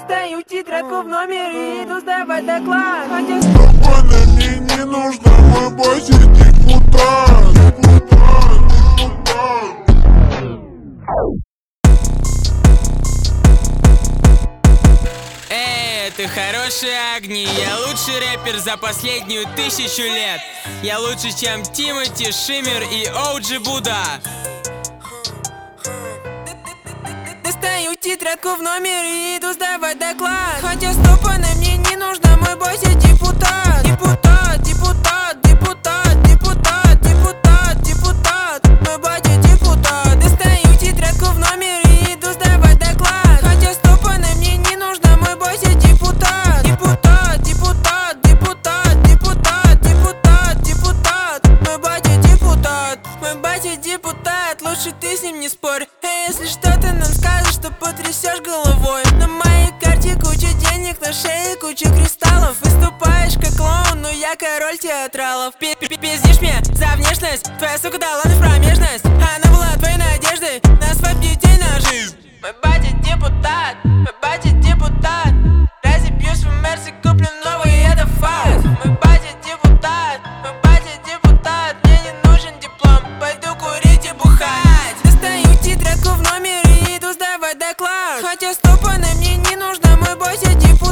Достаю тетрадку в номере и иду сдавать доклад. Спокойно, мне не нужно, мой бойся депутат. Это хорошие огни, я лучший рэпер за последнюю 1000 лет. Я лучше, чем Тимати, Шиммер и Оуджи Буда. Достаю тетрадку в номере и иду сдавать доклад. Хотя стопаны мне не нужно, мой бойся депутат. Депутат, депутат, депутат, депутат, депутат, депутат. Мой батя депутат. Достаю тетрадку в номере и иду сдавать доклад. Хотя стопаны мне не нужно, мой бойся депутат. Депутат, депутат, депутат, депутат, депутат, депутат. Мой батя депутат. Мой батя депутат, лучше ты с ним не спорь. Если что ты нам скажешь, то потрясешь головой. На моей карте куча денег, на шее куча кристаллов. Выступаешь как клоун, но я король театралов. Пиздишь мне за внешность, твоя сука дала мне в промежность. Она была твоей надеждой на свадьбу детей на жизнь. Мой батя депутат, мой батя депутат. Разобьюсь в Мерсе, куплю новый, это факт. Мой батя депутат, мой батя депутат. Мне не нужен диплом, пойду курить и бухать. Достаю тетрадку в номере и иду сдавать доклад. Хотя стопаны мне не нужно, мой бойся депутат.